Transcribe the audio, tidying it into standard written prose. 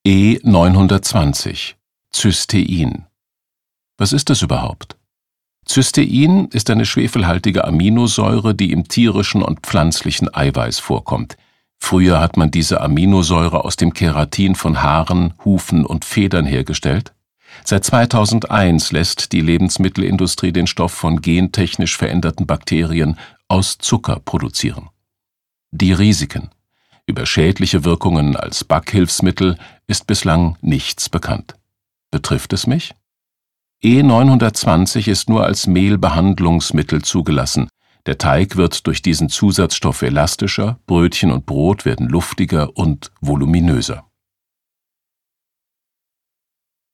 E920 Cystein. Was ist das überhaupt? Cystein ist eine schwefelhaltige Aminosäure, die im tierischen und pflanzlichen Eiweiß vorkommt. Früher hat man diese Aminosäure aus dem Keratin von Haaren, Hufen und Federn hergestellt. Seit 2001 lässt die Lebensmittelindustrie den Stoff von gentechnisch veränderten Bakterien aus Zucker produzieren. Die Risiken. Über schädliche Wirkungen als Backhilfsmittel ist bislang nichts bekannt. Betrifft es mich? E920 ist nur als Mehlbehandlungsmittel zugelassen. Der Teig wird durch diesen Zusatzstoff elastischer, Brötchen und Brot werden luftiger und voluminöser.